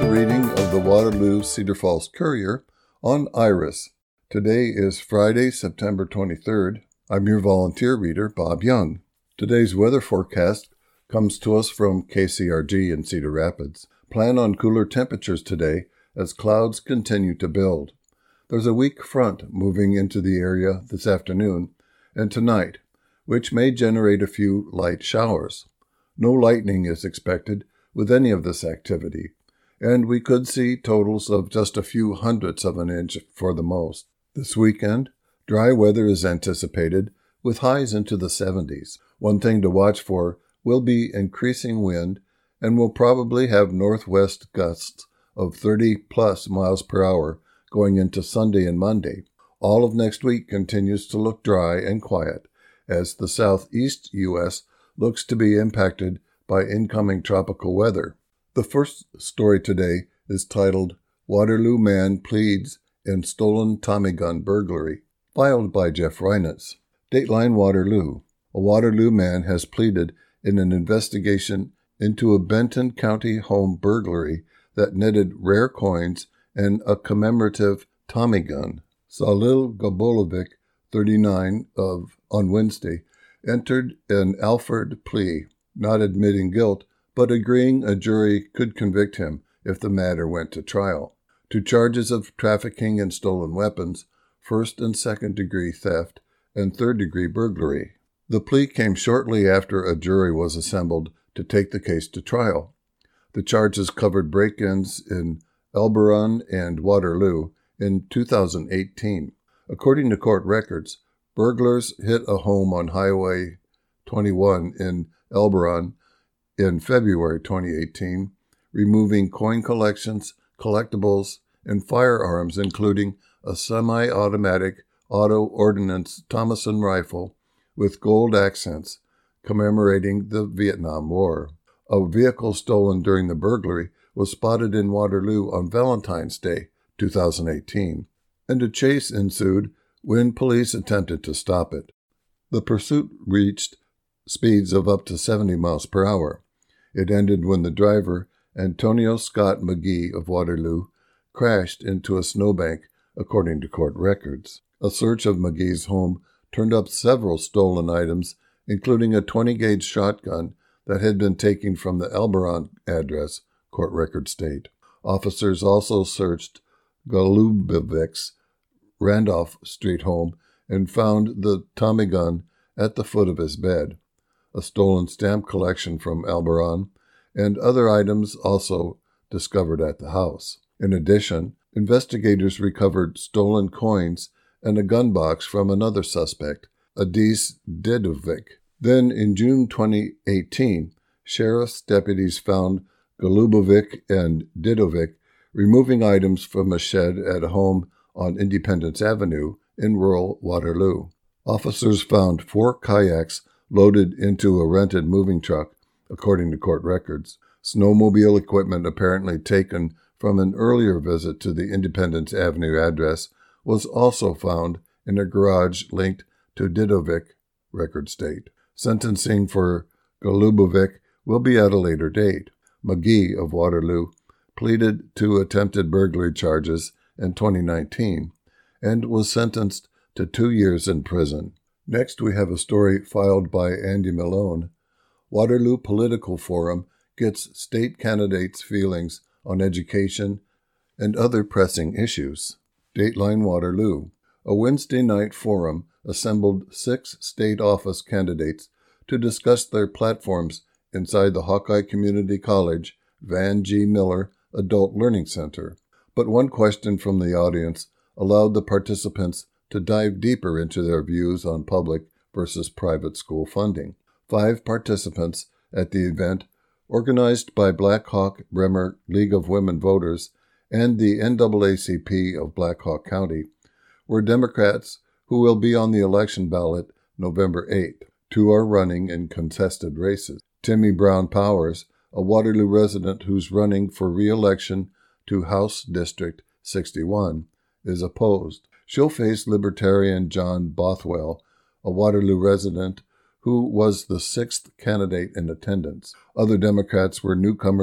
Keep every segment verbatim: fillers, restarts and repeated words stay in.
the reading of the Waterloo Cedar Falls Courier on Iris. Today is Friday, September twenty-third. I'm your volunteer reader, Bob Young. Today's weather forecast comes to us from K C R G in Cedar Rapids. Plan on cooler temperatures today as clouds continue to build. There's a weak front moving into the area this afternoon and tonight, which may generate a few light showers. No lightning is expected with any of this activity, and we could see totals of just a few hundredths of an inch for the most. This weekend, dry weather is anticipated with highs into the seventies. One thing to watch for will be increasing wind, and we'll probably have northwest gusts of thirty plus miles per hour going into Sunday and Monday. All of next week continues to look dry and quiet, as the southeast U S looks to be impacted by incoming tropical weather. The first story today is titled, Waterloo Man Pleads in Stolen Tommy Gun Burglary, filed by Jeff Reinitz. Dateline Waterloo. A Waterloo man has pleaded in an investigation into a Benton County home burglary that netted rare coins and a commemorative Tommy gun. Salil Gabolovic, thirty-nine, of on Wednesday, entered an Alford plea, not admitting guilt, but agreeing a jury could convict him if the matter went to trial, to charges of trafficking in stolen weapons, first and second degree theft, and third degree burglary. The plea came shortly after a jury was assembled to take the case to trial. The charges covered break-ins in Elberon and Waterloo in two thousand eighteen. According to court records, burglars hit a home on Highway twenty-one in Elberon in February twenty eighteen, removing coin collections, collectibles, and firearms, including a semi-automatic auto ordnance Thompson rifle with gold accents commemorating the Vietnam War. A vehicle stolen during the burglary was spotted in Waterloo on Valentine's Day, two thousand eighteen, and a chase ensued when police attempted to stop it. The pursuit reached speeds of up to seventy miles per hour. It ended when the driver, Antonio Scott McGee of Waterloo, crashed into a snowbank, according to court records. A search of McGee's home turned up several stolen items, including a twenty gauge shotgun that had been taken from the Elberon address, court records state. Officers also searched Golubovic's Randolph Street home and found the Tommy gun at the foot of his bed, a stolen stamp collection from Elberon, and other items also discovered at the house. In addition, investigators recovered stolen coins and a gun box from another suspect, Adis Dedovic. Then, in June twenty eighteen, sheriff's deputies found Golubovic and Dedovic removing items from a shed at a home on Independence Avenue in rural Waterloo. Officers found four kayaks loaded into a rented moving truck, according to court records. Snowmobile equipment apparently taken from an earlier visit to the Independence Avenue address was also found in a garage linked to Dedovic, record state. Sentencing for Golubovic will be at a later date. McGee of Waterloo pleaded to attempted burglary charges in twenty nineteen and was sentenced to two years in prison. Next, we have a story filed by Andy Malone. Waterloo Political Forum gets state candidates' feelings on education and other pressing issues. Dateline Waterloo. A Wednesday night forum assembled six state office candidates to discuss their platforms inside the Hawkeye Community College Van G. Miller Adult Learning Center. But one question from the audience allowed the participants to dive deeper into their views on public versus private school funding. Five participants at the event, organized by Black Hawk Bremer League of Women Voters and the N double A C P of Black Hawk County, were Democrats who will be on the election ballot November eighth. Two are running in contested races. Timmy Brown Powers, a Waterloo resident who's running for re-election to House District sixty-one, is opposed. She'll face Libertarian John Bothwell, a Waterloo resident who was the sixth candidate in attendance. Other Democrats were newcomers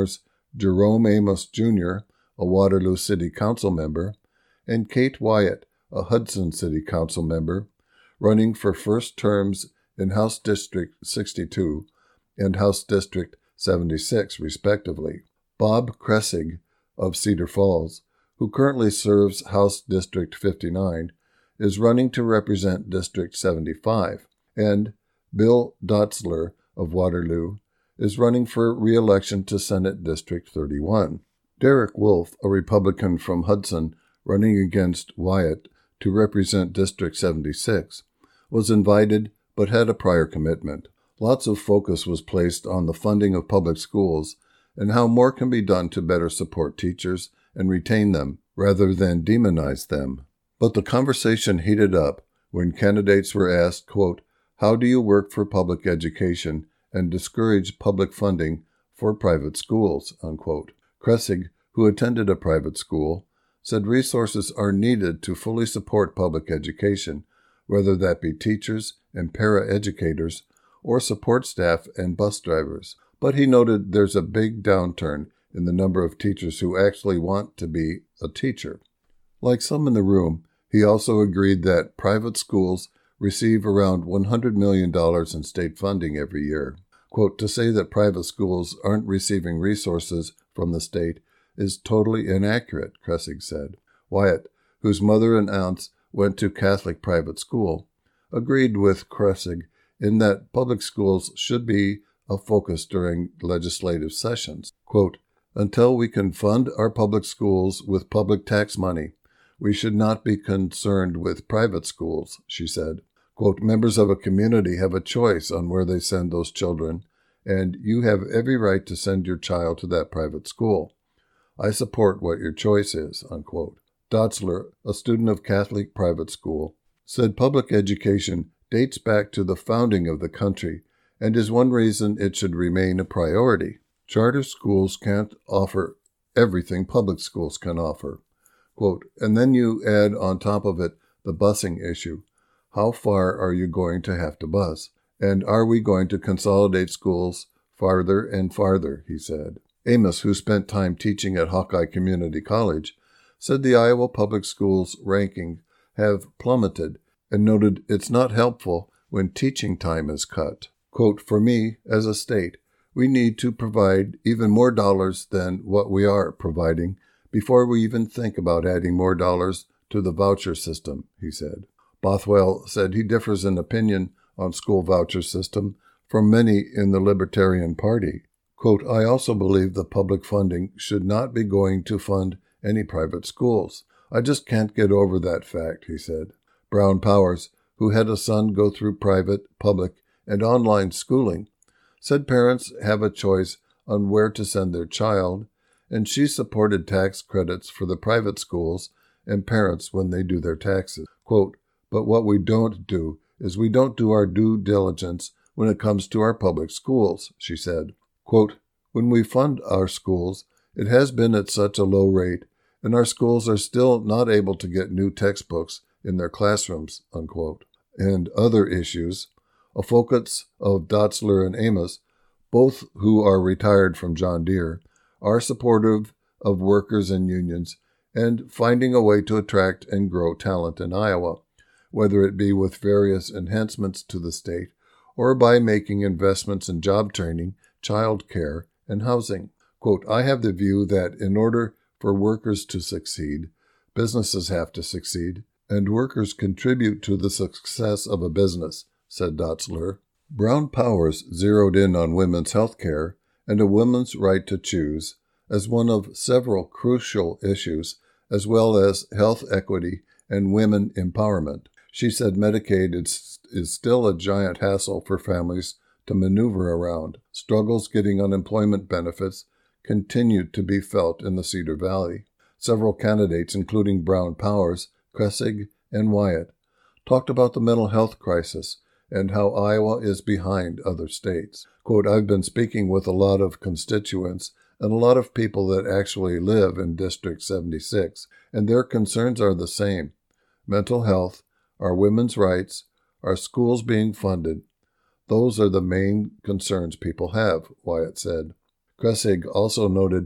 Jerome Amos Junior, a Waterloo City Council member, and Kate Wyatt, a Hudson City Council member, running for first terms in House District sixty-two and House District seventy-six, respectively. Bob Kressig of Cedar Falls, who currently serves House District fifty-nine, is running to represent District seventy-five, and Bill Dotzler of Waterloo is running for re-election to Senate District thirty-one. Derek Wolf, a Republican from Hudson, running against Wyatt to represent District seventy-six, was invited but had a prior commitment. Lots of focus was placed on the funding of public schools and how more can be done to better support teachers and retain them, rather than demonize them. But the conversation heated up when candidates were asked, quote, "How do you work for public education and discourage public funding for private schools?" unquote. Kressig, who attended a private school, said resources are needed to fully support public education, whether that be teachers and para-educators or support staff and bus drivers. But he noted there's a big downturn in the number of teachers who actually want to be a teacher. Like some in the room, he also agreed that private schools receive around one hundred million dollars in state funding every year. Quote, "To say that private schools aren't receiving resources from the state is totally inaccurate," Kressig said. Wyatt, whose mother and aunts went to Catholic private school, agreed with Kressig in that public schools should be a focus during legislative sessions. Quote, "Until we can fund our public schools with public tax money, we should not be concerned with private schools," she said. Quote, "Members of a community have a choice on where they send those children, and you have every right to send your child to that private school. I support what your choice is," unquote. Dotzler, a student of Catholic private school, said public education dates back to the founding of the country and is one reason it should remain a priority. Charter schools can't offer everything public schools can offer. Quote, "And then you add on top of it the busing issue. How far are you going to have to bus? And are we going to consolidate schools farther and farther?" he said. Amos, who spent time teaching at Hawkeye Community College, said the Iowa Public Schools ranking have plummeted and noted it's not helpful when teaching time is cut. Quote, "For me, as a state, we need to provide even more dollars than what we are providing before we even think about adding more dollars to the voucher system," he said. Bothwell said he differs in opinion on school voucher system from many in the Libertarian Party. Quote, "I also believe the public funding should not be going to fund any private schools. I just can't get over that fact," he said. Brown Powers, who had a son go through private, public, and online schooling, said parents have a choice on where to send their child, and she supported tax credits for the private schools and parents when they do their taxes. Quote, "But what we don't do is we don't do our due diligence when it comes to our public schools," she said. Quote, "When we fund our schools, it has been at such a low rate, and our schools are still not able to get new textbooks in their classrooms," unquote. And other issues, a focus of Dotzler and Amos, both who are retired from John Deere, are supportive of workers and unions and finding a way to attract and grow talent in Iowa, whether it be with various enhancements to the state or by making investments in job training, child care, and housing. Quote, "I have the view that in order for workers to succeed, businesses have to succeed, and workers contribute to the success of a business," said Dotzler. Brown Powers zeroed in on women's health care and a woman's right to choose as one of several crucial issues, as well as health equity and women empowerment. She said Medicaid is, is still a giant hassle for families to maneuver around. Struggles getting unemployment benefits continued to be felt in the Cedar Valley. Several candidates, including Brown Powers, Kressig, and Wyatt, talked about the mental health crisis and how Iowa is behind other states. Quote, "I've been speaking with a lot of constituents and a lot of people that actually live in District seventy-six, and their concerns are the same. Mental health, our women's rights, our schools being funded. Those are the main concerns people have," Wyatt said. Kressig also noted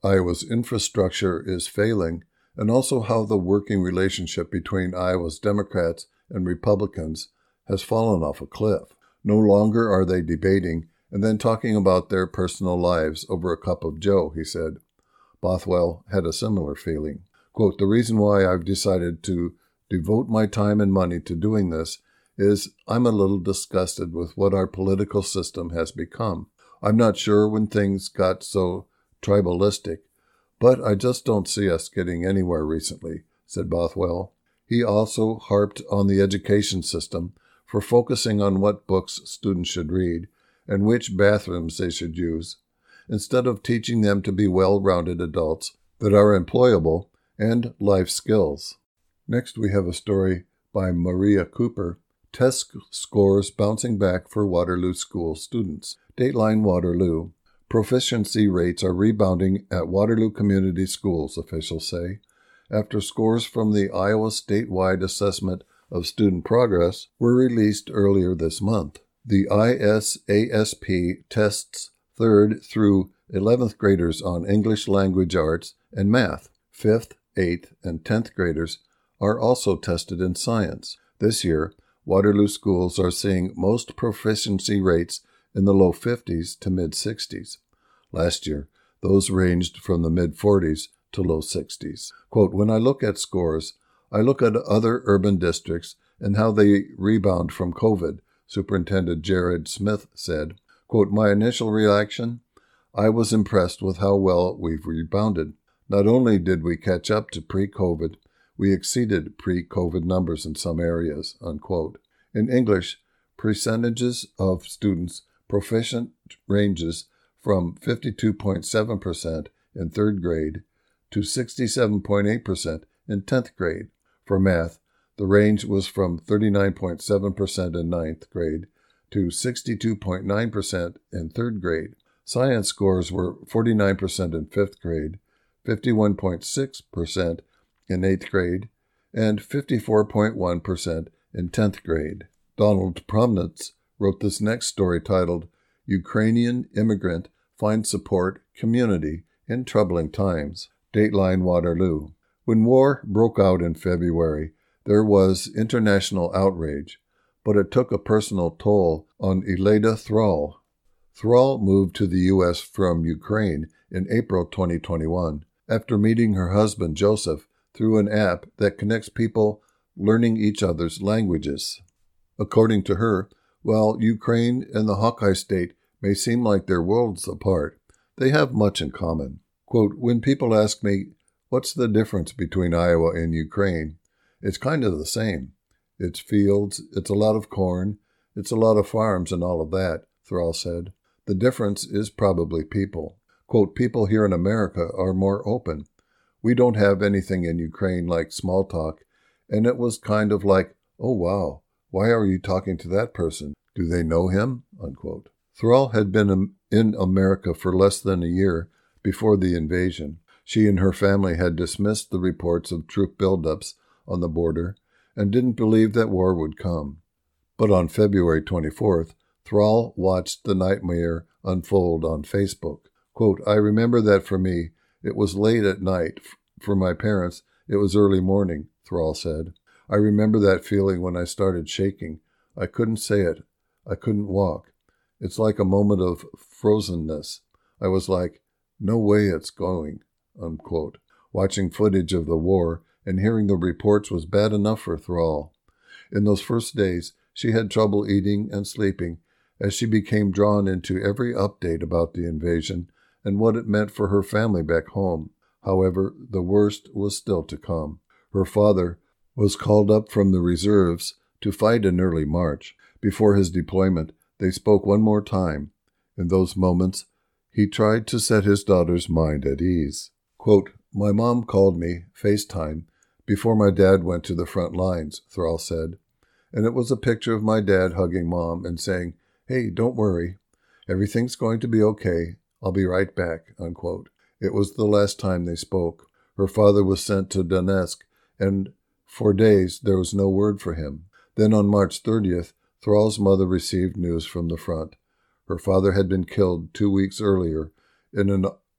Iowa's infrastructure is failing, and also how the working relationship between Iowa's Democrats and Republicans has fallen off a cliff. No longer are they debating and then talking about their personal lives over a cup of joe, he said. Bothwell had a similar feeling. Quote, "The reason why I've decided to devote my time and money to doing this is I'm a little disgusted with what our political system has become. I'm not sure when things got so tribalistic, but I just don't see us getting anywhere recently," said Bothwell. He also harped on the education system for focusing on what books students should read and which bathrooms they should use, instead of teaching them to be well-rounded adults that are employable and life skills. Next, we have a story by Maria Cooper, Test Scores Bouncing Back for Waterloo School Students. Dateline Waterloo. Proficiency rates are rebounding at Waterloo Community Schools, officials say, after scores from the Iowa statewide assessment of student progress were released earlier this month. The I S A S P tests third through eleventh graders on English language arts and math. fifth, eighth, and tenth graders are also tested in science. This year, Waterloo schools are seeing most proficiency rates in the low fifties to mid-sixties. Last year, those ranged from the mid-forties to low sixties. Quote, "When I look at scores, I look at other urban districts and how they rebound from COVID," Superintendent Jared Smith said. Quote, "My initial reaction? I was impressed with how well we've rebounded. Not only did we catch up to pre-COVID, we exceeded pre-COVID numbers in some areas," unquote. In English, percentages of students proficient ranges from fifty-two point seven percent in third grade to sixty-seven point eight percent in tenth grade. For math, the range was from thirty-nine point seven percent in ninth grade to sixty-two point nine percent in third grade. Science scores were forty-nine percent in fifth grade, fifty-one point six percent in eighth grade, and fifty-four point one percent in tenth grade. Donald Promnitz wrote this next story titled, "Ukrainian Immigrant Finds Support Community in Troubling Times." Dateline Waterloo. When war broke out in February, there was international outrage, but it took a personal toll on Eleda Thrall. Thrall moved to the U S from Ukraine in April twenty twenty-one after meeting her husband Joseph through an app that connects people learning each other's languages. According to her, while Ukraine and the Hawkeye State may seem like they're worlds apart, they have much in common. Quote, "When people ask me, what's the difference between Iowa and Ukraine? It's kind of the same. It's fields, it's a lot of corn, it's a lot of farms and all of that," Thrall said. "The difference is probably people. Quote, people here in America are more open. We don't have anything in Ukraine like small talk, and it was kind of like, oh wow, why are you talking to that person? Do they know him?" Unquote. Thrall had been in America for less than a year before the invasion. She and her family had dismissed the reports of troop buildups on the border and didn't believe that war would come. But on February twenty-fourth, Thrall watched the nightmare unfold on Facebook. Quote, "I remember that for me, it was late at night. For my parents, it was early morning," Thrall said. "I remember that feeling when I started shaking. I couldn't say it. I couldn't walk. It's like a moment of frozenness. I was like, no way it's going," unquote. Watching footage of the war and hearing the reports was bad enough for Thrall. In those first days, she had trouble eating and sleeping as she became drawn into every update about the invasion and what it meant for her family back home. However, the worst was still to come. Her father was called up from the reserves to fight in early March. Before his deployment, they spoke one more time. In those moments, he tried to set his daughter's mind at ease. Quote, "My mom called me, FaceTime, before my dad went to the front lines," Thrall said. "And it was a picture of my dad hugging mom and saying, 'Hey, don't worry. Everything's going to be okay. I'll be right back,'" unquote. It was the last time they spoke. Her father was sent to Donetsk, and for days there was no word for him. Then on March thirtieth, Thrall's mother received news from the front. Her father had been killed two weeks earlier in an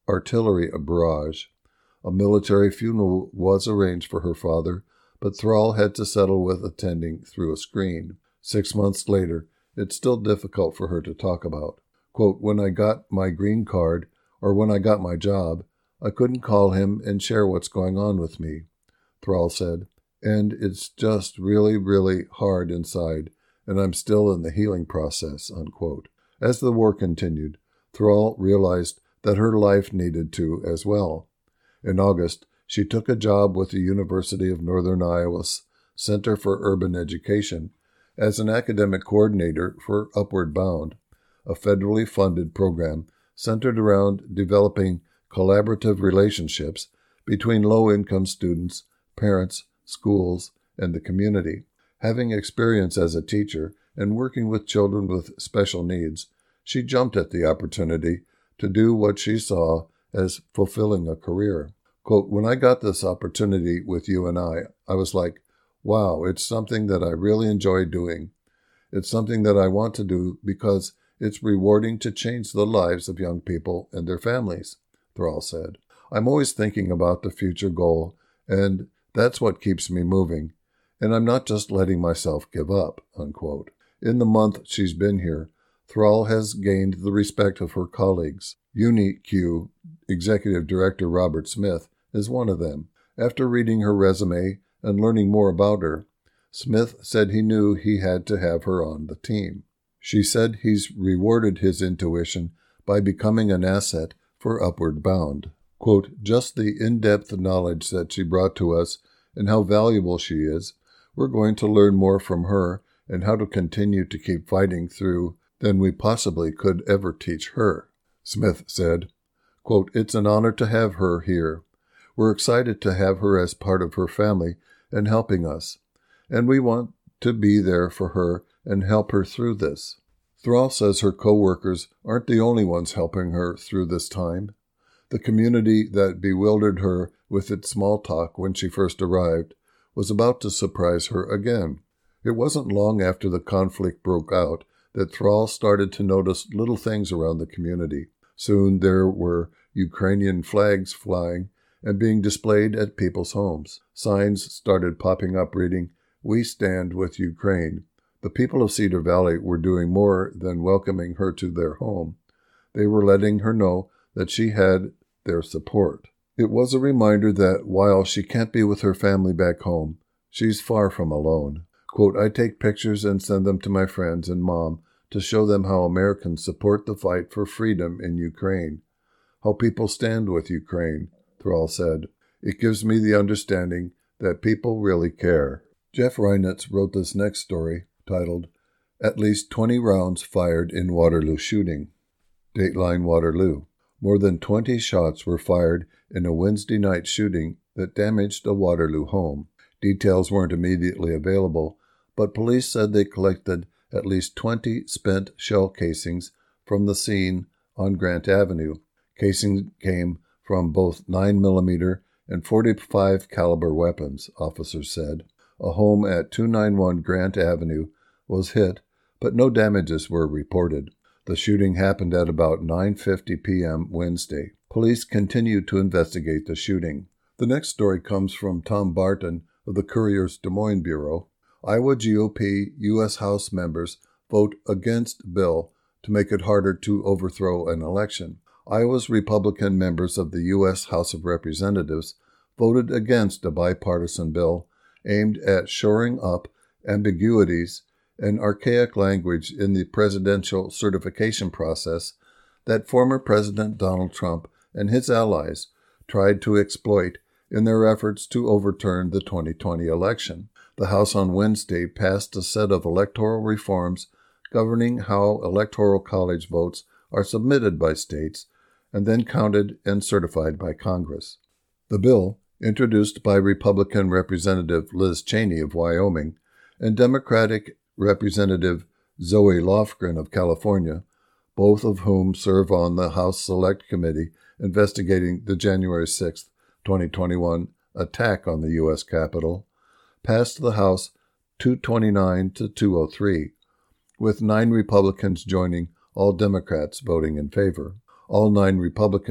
artillery barrage. A military funeral was arranged for her father, but Thrall had to settle with attending through a screen. Six months later, it's still difficult for her to talk about. Quote, when I got my green card, or when I got my job, I couldn't call him and share what's going on with me, Thrall said, and it's just really, really hard inside, and I'm still in the healing process, unquote. As the war continued, Thrall realized that her life needed to as well. In August, she took a job with the University of Northern Iowa's Center for Urban Education as an academic coordinator for Upward Bound, a federally funded program centered around developing collaborative relationships between low-income students, parents, schools, and the community. Having experience as a teacher and working with children with special needs, she jumped at the opportunity to do what she saw as fulfilling a career. Quote, when I got this opportunity with U N I, I was like, wow, it's something that I really enjoy doing. It's something that I want to do because it's rewarding to change the lives of young people and their families, Thrall said. I'm always thinking about the future goal, and that's what keeps me moving, and I'm not just letting myself give up, unquote. In the month she's been here, Thrall has gained the respect of her colleagues. UniQ Executive Director Robert Smith is one of them. After reading her resume and learning more about her, Smith said he knew he had to have her on the team. She said he's rewarded his intuition by becoming an asset for Upward Bound. Quote, just the in-depth knowledge that she brought to us and how valuable she is, we're going to learn more from her and how to continue to keep fighting through than we possibly could ever teach her. Smith said, quote, it's an honor to have her here. We're excited to have her as part of her family and helping us, and we want to be there for her and help her through this. Thrall says her co-workers aren't the only ones helping her through this time. The community that bewildered her with its small talk when she first arrived was about to surprise her again. It wasn't long after the conflict broke out that Thrall started to notice little things around the community. Soon there were Ukrainian flags flying and being displayed at people's homes. Signs started popping up reading, "We stand with Ukraine." The people of Cedar Valley were doing more than welcoming her to their home. They were letting her know that she had their support. It was a reminder that while she can't be with her family back home, she's far from alone. Quote, I take pictures and send them to my friends and mom to show them how Americans support the fight for freedom in Ukraine, how people stand with Ukraine, Thrall said. It gives me the understanding that people really care. Jeff Reinitz wrote this next story, titled, At Least twenty Rounds Fired in Waterloo Shooting. Dateline Waterloo. More than twenty shots were fired in a Wednesday night shooting that damaged a Waterloo home. Details weren't immediately available, but police said they collected at least twenty spent shell casings from the scene on Grant Avenue. Casings came from both nine millimeter and forty-five caliber weapons, officers said. A home at two ninety-one Grant Avenue was hit, but no damages were reported. The shooting happened at about nine fifty p.m. Wednesday. Police continued to investigate the shooting. The next story comes from Tom Barton of the Courier's Des Moines Bureau. Iowa G O P U S House members vote against bill to make it harder to overthrow an election. Iowa's Republican members of the U S House of Representatives voted against a bipartisan bill aimed at shoring up ambiguities and archaic language in the presidential certification process that former President Donald Trump and his allies tried to exploit in their efforts to overturn the twenty twenty election. The House on Wednesday passed a set of electoral reforms governing how Electoral College votes are submitted by states and then counted and certified by Congress. The bill, introduced by Republican Representative Liz Cheney of Wyoming and Democratic Representative Zoe Lofgren of California, both of whom serve on the House Select Committee investigating the January sixth, twenty twenty-one attack on the U S Capitol, passed the House two twenty-nine to two oh three, with nine Republicans joining all Democrats voting in favor. All nine Republicans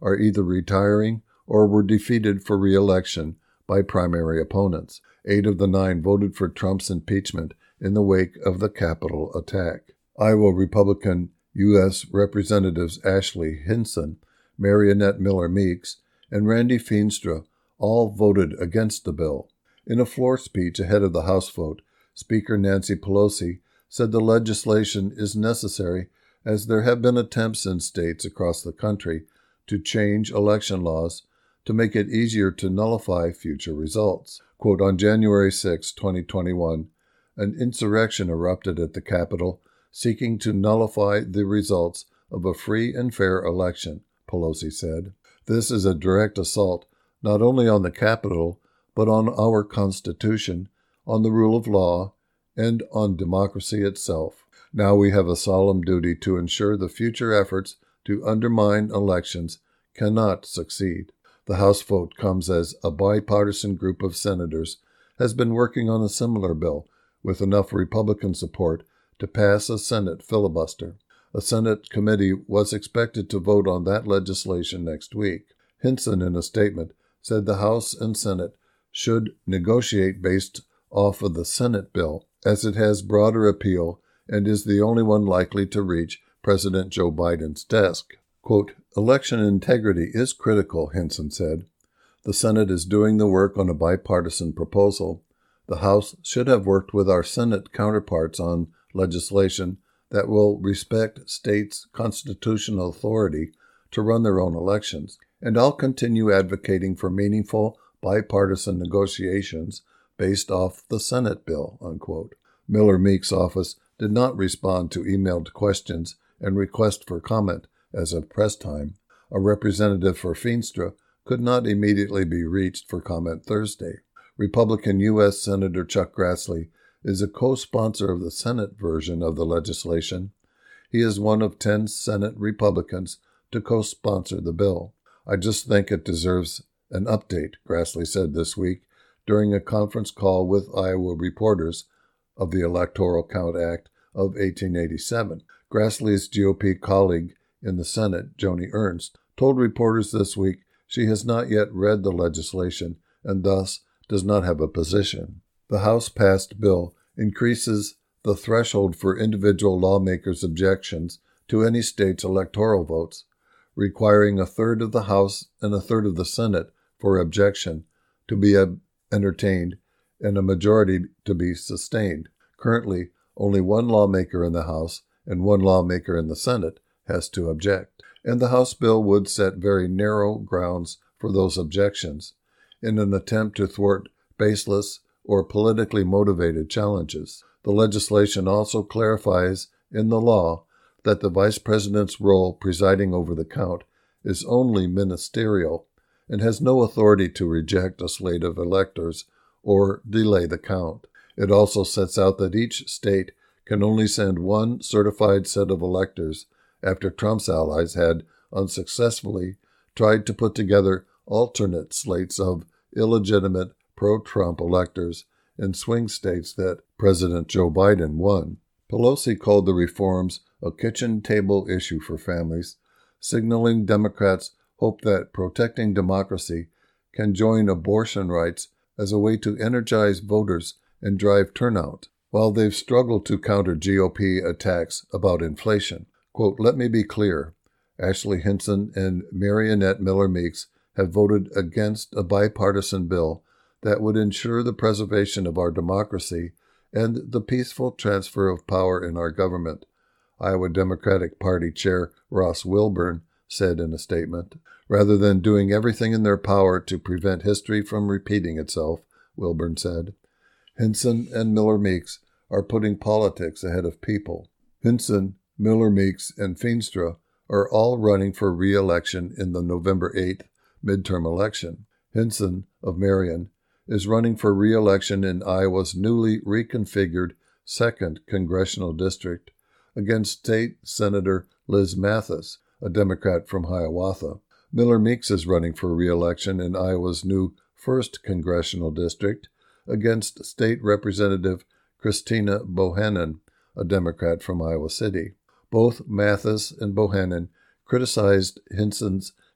are either retiring or were defeated for re-election by primary opponents. Eight of the nine voted for Trump's impeachment in the wake of the Capitol attack. Iowa Republican U S Representatives Ashley Hinson, Mariannette Miller Meeks, and Randy Feenstra all voted against the bill. In a floor speech ahead of the House vote, Speaker Nancy Pelosi said the legislation is necessary as there have been attempts in states across the country to change election laws to make it easier to nullify future results. Quote, on January sixth, twenty twenty-one, an insurrection erupted at the Capitol seeking to nullify the results of a free and fair election, Pelosi said. This is a direct assault not only on the Capitol, but on our Constitution, on the rule of law, and on democracy itself. Now we have a solemn duty to ensure the future efforts to undermine elections cannot succeed. The House vote comes as a bipartisan group of senators has been working on a similar bill with enough Republican support to pass a Senate filibuster. A Senate committee was expected to vote on that legislation next week. Hinson, in a statement, said the House and Senate should negotiate based off of the Senate bill, as it has broader appeal and is the only one likely to reach President Joe Biden's desk. Quote, election integrity is critical, Hinson said. The Senate is doing the work on a bipartisan proposal. The House should have worked with our Senate counterparts on legislation that will respect states' constitutional authority to run their own elections, and I'll continue advocating for meaningful bipartisan negotiations based off the Senate bill, unquote. Miller Meeks' office did not respond to emailed questions and requests for comment as of press time. A representative for Feenstra could not immediately be reached for comment Thursday. Republican U S Senator Chuck Grassley is a co-sponsor of the Senate version of the legislation. He is one of ten Senate Republicans to co-sponsor the bill. I just think it deserves an update, Grassley said this week during a conference call with Iowa reporters of the Electoral Count Act of eighteen eighty-seven. Grassley's G O P colleague in the Senate, Joni Ernst, told reporters this week she has not yet read the legislation and thus does not have a position. The House-passed bill increases the threshold for individual lawmakers' objections to any state's electoral votes, requiring a third of the House and a third of the Senate for objection to be entertained and a majority to be sustained. Currently, only one lawmaker in the House and one lawmaker in the Senate has to object, and the House bill would set very narrow grounds for those objections in an attempt to thwart baseless or politically motivated challenges. The legislation also clarifies in the law that the vice president's role presiding over the count is only ministerial and has no authority to reject a slate of electors or delay the count. It also sets out that each state can only send one certified set of electors after Trump's allies had unsuccessfully tried to put together alternate slates of illegitimate pro-Trump electors in swing states that President Joe Biden won. Pelosi called the reforms a kitchen table issue for families, signaling Democrats hope that protecting democracy can join abortion rights as a way to energize voters and drive turnout, while they've struggled to counter G O P attacks about inflation. Quote, let me be clear. Ashley Hinson and Mariannette Miller Meeks have voted against a bipartisan bill that would ensure the preservation of our democracy and the peaceful transfer of power in our government, Iowa Democratic Party Chair Ross Wilburn said in a statement. Rather than doing everything in their power to prevent history from repeating itself, Wilburn said, Hinson and Miller Meeks are putting politics ahead of people. Hinson, Miller Meeks, and Feenstra are all running for re-election in the November eighth midterm election. Hinson of Marion is running for re-election in Iowa's newly reconfigured second congressional district against State Senator Liz Mathis, a Democrat from Hiawatha. Miller Meeks is running for re-election in Iowa's new first congressional district against State Representative Christina Bohannon, a Democrat from Iowa City. Both Mathis and Bohannon criticized Hinson's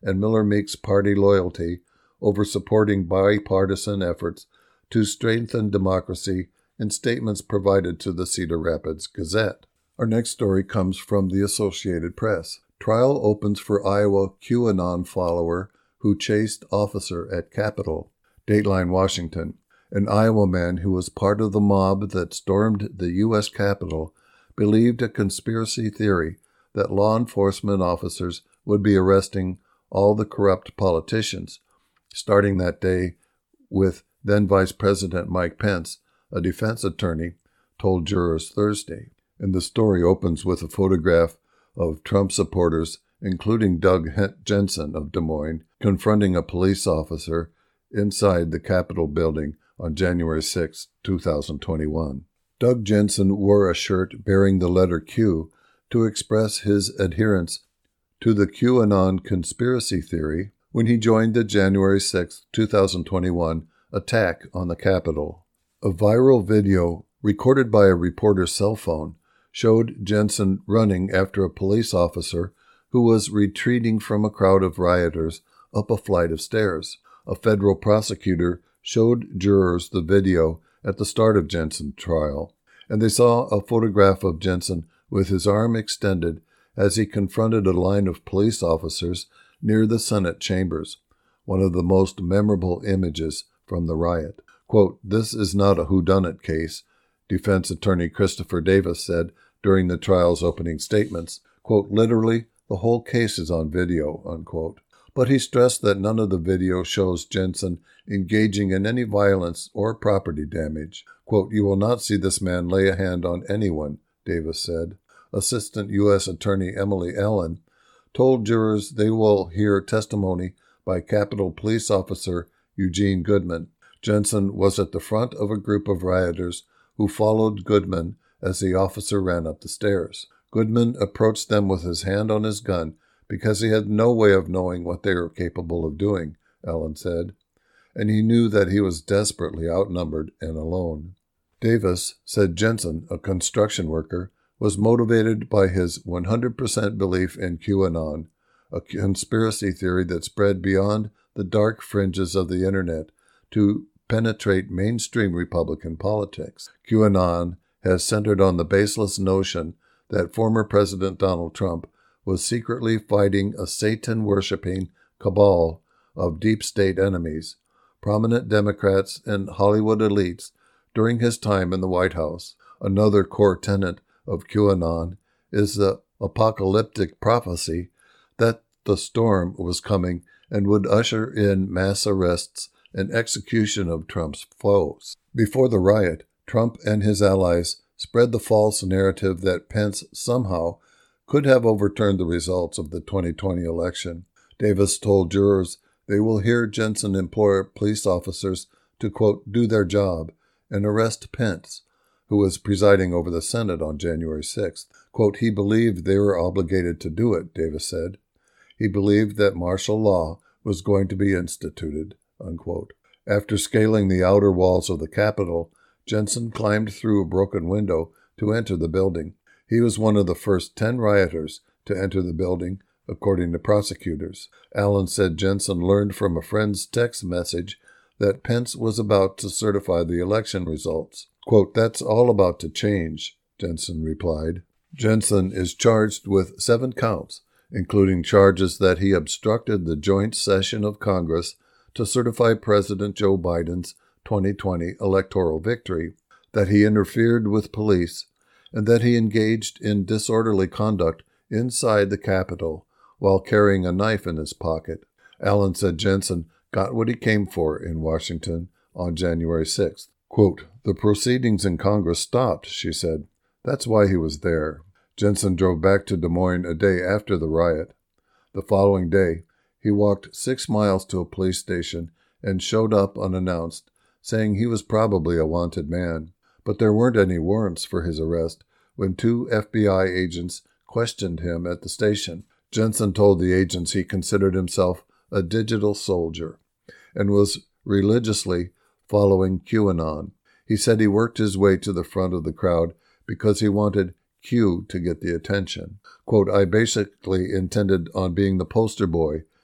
and Miller Meek's party loyalty over supporting bipartisan efforts to strengthen democracy in statements provided to the Cedar Rapids Gazette. Our next story comes from the Associated Press. Trial opens for Iowa QAnon follower who chased officer at Capitol. Dateline, Washington. An Iowa man who was part of the mob that stormed the U S Capitol believed a conspiracy theory that law enforcement officers would be arresting all the corrupt politicians, starting that day with then Vice President Mike Pence, a defense attorney, told jurors Thursday. And the story opens with a photograph of Trump supporters, including Doug Jensen of Des Moines, confronting a police officer inside the Capitol building on January sixth, two thousand twenty-one. Doug Jensen wore a shirt bearing the letter Q to express his adherence to the QAnon conspiracy theory when he joined the January sixth, two thousand twenty-one attack on the Capitol. A viral video recorded by a reporter's cell phone showed Jensen running after a police officer who was retreating from a crowd of rioters up a flight of stairs. A federal prosecutor showed jurors the video at the start of Jensen's trial, and they saw a photograph of Jensen with his arm extended as he confronted a line of police officers near the Senate chambers, one of the most memorable images from the riot. Quote, "This is not a whodunit case," defense attorney Christopher Davis said during the trial's opening statements. Quote, "Literally, the whole case is on video," unquote. But he stressed that none of the video shows Jensen engaging in any violence or property damage. Quote, "You will not see this man lay a hand on anyone," Davis said. Assistant U S Attorney Emily Allen told jurors they will hear testimony by Capitol Police Officer Eugene Goodman. Jensen was at the front of a group of rioters who followed Goodman as the officer ran up the stairs. Goodman approached them with his hand on his gun because he had no way of knowing what they were capable of doing, Allen said, and he knew that he was desperately outnumbered and alone. Davis said Jensen, a construction worker, was motivated by his one hundred percent belief in QAnon, a conspiracy theory that spread beyond the dark fringes of the internet to penetrate mainstream Republican politics. QAnon has centered on the baseless notion that former President Donald Trump was secretly fighting a Satan-worshipping cabal of deep state enemies, prominent Democrats and Hollywood elites during his time in the White House. Another core tenet of QAnon is the apocalyptic prophecy that the storm was coming and would usher in mass arrests and execution of Trump's foes. Before the riot, Trump and his allies spread the false narrative that Pence somehow could have overturned the results of the twenty twenty election. Davis told jurors they will hear Jensen implore police officers to, quote, "do their job," and arrest Pence, who was presiding over the Senate on January sixth. Quote, "He believed they were obligated to do it," Davis said. He believed that martial law was going to be instituted, unquote. After scaling the outer walls of the Capitol, Jensen climbed through a broken window to enter the building. He was one of the first ten rioters to enter the building, according to prosecutors. Allen said Jensen learned from a friend's text message that Pence was about to certify the election results. Quote, "That's all about to change," Jensen replied. Jensen is charged with seven counts, including charges that he obstructed the joint session of Congress to certify President Joe Biden's twenty twenty electoral victory, that he interfered with police, and that he engaged in disorderly conduct inside the Capitol while carrying a knife in his pocket. Allen said Jensen got what he came for in Washington on January sixth. Quote, "The proceedings in Congress stopped," she said. "That's why he was there." Jensen drove back to Des Moines a day after the riot. The following day, he walked six miles to a police station and showed up unannounced, saying he was probably a wanted man. But there weren't any warrants for his arrest when two F B I agents questioned him at the station. Jensen told the agents he considered himself a digital soldier and was religiously following QAnon. He said he worked his way to the front of the crowd because he wanted Q to get the attention. Quote, "I basically intended on being the poster boy,"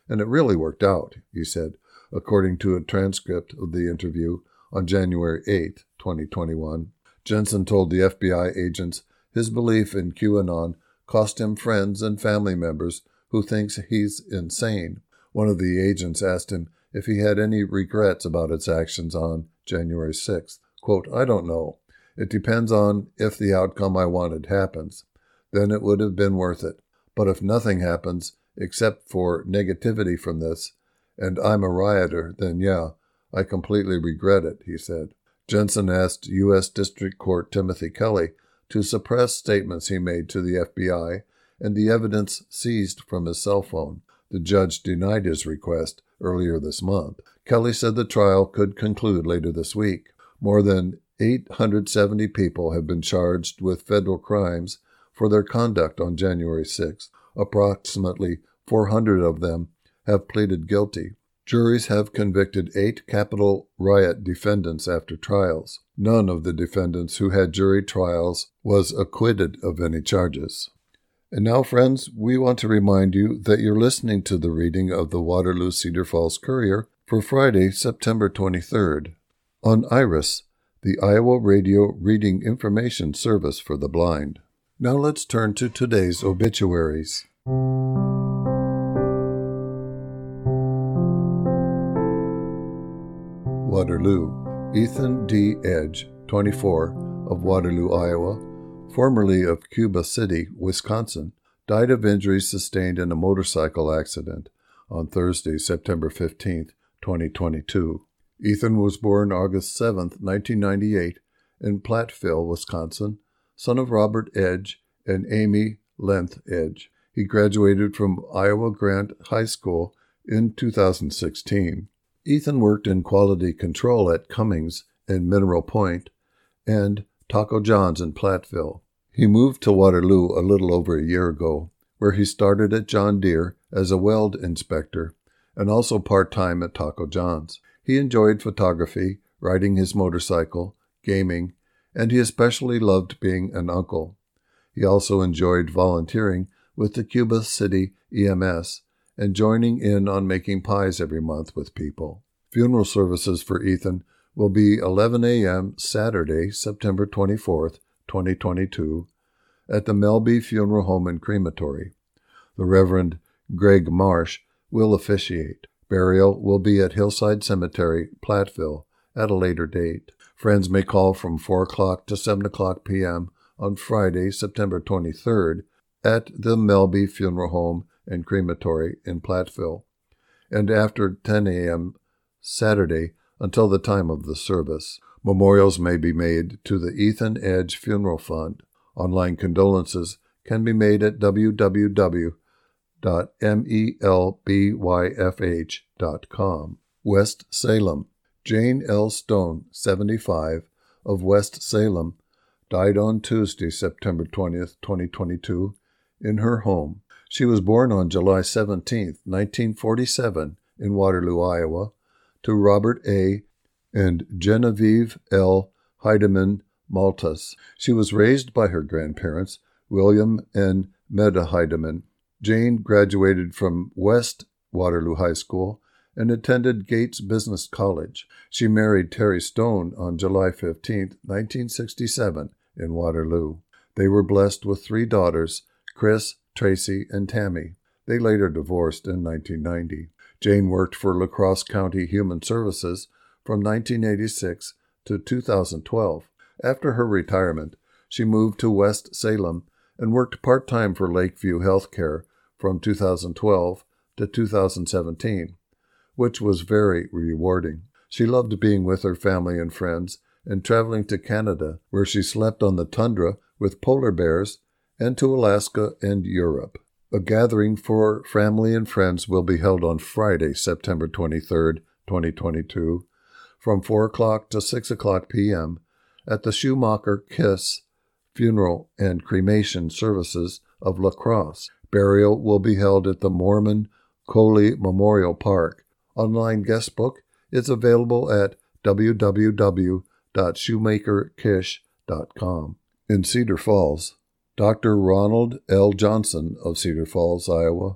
and it really worked out, he said, according to a transcript of the interview on January eighth, twenty twenty-one. Jensen told the F B I agents his belief in QAnon cost him friends and family members who thinks he's insane. One of the agents asked him if he had any regrets about its actions on January sixth. Quote, "I don't know. It depends on if the outcome I wanted happens. Then it would have been worth it. But if nothing happens, except for negativity from this, and I'm a rioter, then yeah, I completely regret it," he said. Jensen asked U S District Court Timothy Kelly to suppress statements he made to the F B I and the evidence seized from his cell phone. The judge denied his request earlier this month. Kelly said the trial could conclude later this week. More than eight hundred seventy people have been charged with federal crimes for their conduct on January sixth. Approximately four hundred of them have pleaded guilty. Juries have convicted eight Capitol riot defendants after trials. None of the defendants who had jury trials was acquitted of any charges. And now, friends, we want to remind you that you're listening to the reading of the Waterloo Cedar Falls Courier for Friday, September twenty-third, on IRIS, the Iowa Radio Reading Information Service for the Blind. Now let's turn to today's obituaries. Waterloo. Ethan D. Edge, twenty-four, of Waterloo, Iowa, formerly of Cuba City, Wisconsin, died of injuries sustained in a motorcycle accident on Thursday, September fifteenth, twenty twenty-two. Ethan was born August seventh, nineteen ninety-eight, in Platteville, Wisconsin, son of Robert Edge and Amy Lenth Edge. He graduated from Iowa Grant High School in two thousand sixteen. Ethan worked in quality control at Cummings in Mineral Point and Taco John's in Platteville. He moved to Waterloo a little over a year ago, where he started at John Deere as a weld inspector and also part-time at Taco John's. He enjoyed photography, riding his motorcycle, gaming, and he especially loved being an uncle. He also enjoyed volunteering with the Cuba City E M S and joining in on making pies every month with people. Funeral services for Ethan will be eleven a.m. Saturday, September twenty-fourth, twenty twenty-two, at the Melby Funeral Home and Crematory. The Reverend Greg Marsh will officiate. Burial will be at Hillside Cemetery, Platteville, at a later date. Friends may call from four o'clock to seven o'clock p.m. on Friday, September twenty-third, at the Melby Funeral Home and Crematory in Platteville, and after ten a.m. Saturday until the time of the service. Memorials may be made to the Ethan Edge Funeral Fund. Online condolences can be made at w w w dot melbyfh dot com. West Salem. Jane L. Stone, seventy-five, of West Salem, died on Tuesday, September twentieth, twenty twenty-two, in her home. She was born on July seventeenth, nineteen forty-seven, in Waterloo, Iowa, to Robert A. and Genevieve L. Heidemann Maltus. She was raised by her grandparents, William and Meda Heidemann. Jane graduated from West Waterloo High School and attended Gates Business College. She married Terry Stone on July fifteenth, nineteen sixty-seven, in Waterloo. They were blessed with three daughters, Chris, Tracy, and Tammy. They later divorced in nineteen ninety. Jane worked for La Crosse County Human Services from nineteen eighty-six to two thousand twelve. After her retirement, she moved to West Salem and worked part-time for Lakeview Healthcare from two thousand twelve to two thousand seventeen, which was very rewarding. She loved being with her family and friends and traveling to Canada, where she slept on the tundra with polar bears, and to Alaska and Europe. A gathering for family and friends will be held on Friday, September twenty-third, twenty twenty-two, from four o'clock to six o'clock p.m. at the Schumacher Kiss Funeral and Cremation Services of La Crosse. Burial will be held at the Mormon Coley Memorial Park. Online guest book is available at w w w dot schumacher kish dot com. In Cedar Falls, Doctor Ronald L. Johnson of Cedar Falls, Iowa,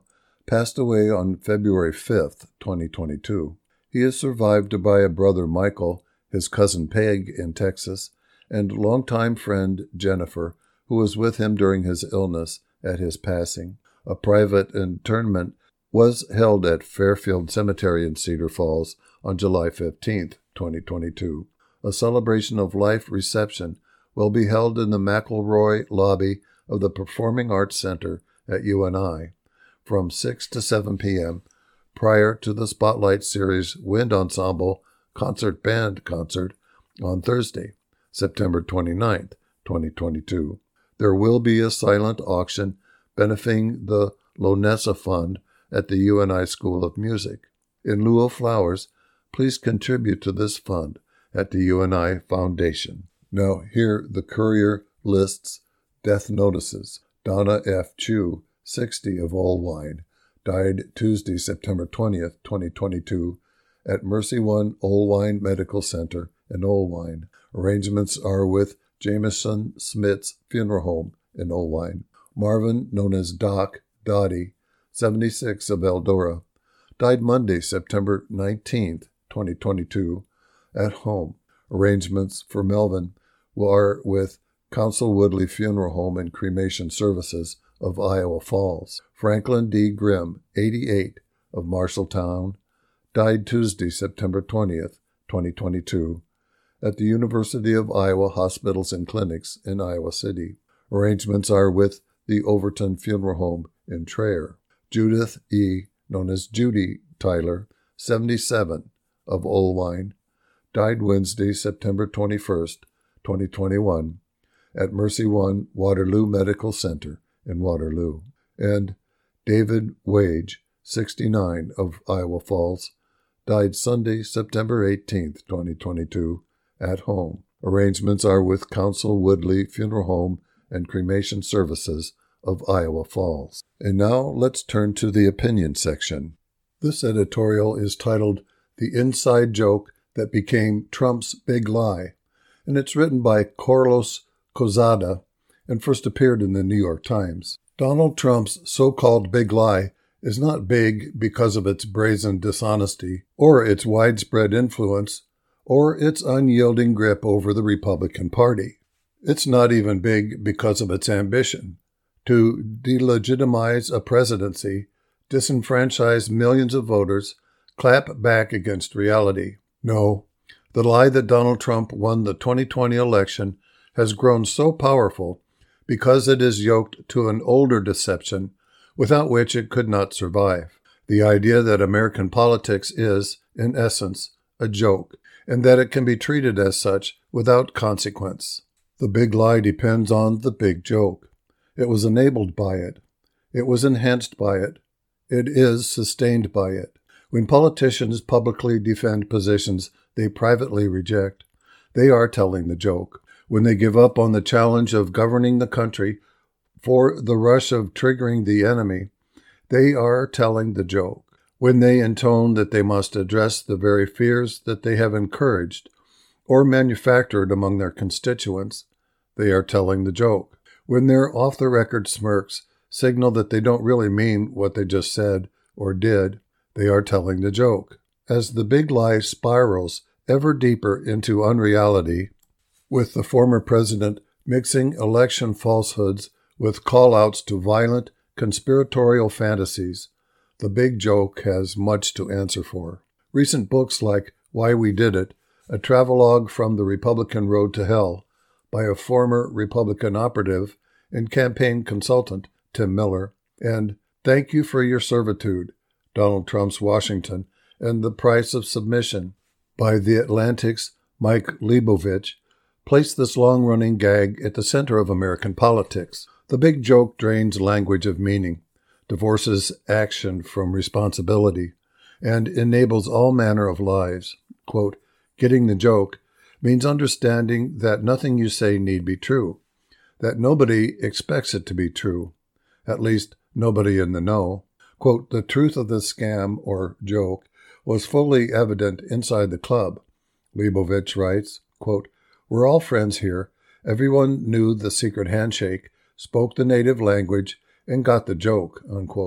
passed away on February fifth, twenty twenty-two. He is survived by a brother, Michael, his cousin Peg in Texas, and longtime friend Jennifer, who was with him during his illness at his passing. A private interment was held at Fairfield Cemetery in Cedar Falls on July fifteenth, twenty twenty-two. A celebration of life reception will be held in the McElroy lobby of the Performing Arts Center at U N I from six to seven p.m. prior to the Spotlight Series Wind Ensemble Concert Band concert on Thursday, September twenty-ninth, twenty twenty-two. There will be a silent auction benefiting the Lonessa Fund at the U N I School of Music. In lieu of flowers, please contribute to this fund at the U N I Foundation. Now here the Courier lists death notices. Donna F. Chu, sixty, of Olwine, died Tuesday, September twentieth, twenty twenty-two, at Mercy One Olwine Medical Center in Olwine. Arrangements are with Jameson Smith's Funeral Home in Olwine. Marvin, known as Doc, Dottie, seventy-six, of Eldora, died Monday, September nineteenth, twenty twenty-two, at home. Arrangements for Melvin are with Council Woodley Funeral Home and Cremation Services of Iowa Falls. Franklin D. Grimm, eighty-eight, of Marshalltown, died Tuesday, September twentieth, twenty twenty-two, at the University of Iowa Hospitals and Clinics in Iowa City. Arrangements are with the Overton Funeral Home in Traer. Judith E., known as Judy Tyler, seventy-seven, of Olwine, died Wednesday, September twenty-first, twenty twenty-one, at Mercy One Waterloo Medical Center in Waterloo. And David Wage, sixty-nine, of Iowa Falls, died Sunday, September eighteenth, twenty twenty-two, at home. Arrangements are with Council Woodley Funeral Home and Cremation Services of Iowa Falls. And now let's turn to the opinion section. This editorial is titled The Inside Joke That Became Trump's Big Lie, and it's written by Carlos Cozada and first appeared in the New York Times. Donald Trump's so-called big lie is not big because of its brazen dishonesty, or its widespread influence, or its unyielding grip over the Republican Party. It's not even big because of its ambition to delegitimize a presidency, disenfranchise millions of voters, clap back against reality. No, the lie that Donald Trump won the twenty twenty election has grown so powerful because it is yoked to an older deception without which it could not survive. The idea that American politics is, in essence, a joke, and that it can be treated as such without consequence. The big lie depends on the big joke. It was enabled by it. It was enhanced by it. It is sustained by it. When politicians publicly defend positions they privately reject, they are telling the joke. When they give up on the challenge of governing the country for the rush of triggering the enemy, they are telling the joke. When they intone that they must address the very fears that they have encouraged or manufactured among their constituents, they are telling the joke. When their off-the-record smirks signal that they don't really mean what they just said or did, they are telling the joke. As the big lie spirals ever deeper into unreality, with the former president mixing election falsehoods with call-outs to violent, conspiratorial fantasies, the big joke has much to answer for. Recent books like Why We Did It, a travelogue from the Republican Road to Hell by a former Republican operative and campaign consultant, Tim Miller, and Thank You for Your Servitude, Donald Trump's Washington, and The Price of Submission by The Atlantic's Mike Leibovich, place this long-running gag at the center of American politics. The big joke drains language of meaning, divorces action from responsibility, and enables all manner of lies. Quote, getting the joke means understanding that nothing you say need be true, that nobody expects it to be true, at least nobody in the know. Quote, the truth of the scam or joke was fully evident inside the club. Leibovich writes, quote, we're all friends here. Everyone knew the secret handshake, spoke the native language, and got the joke, unquote.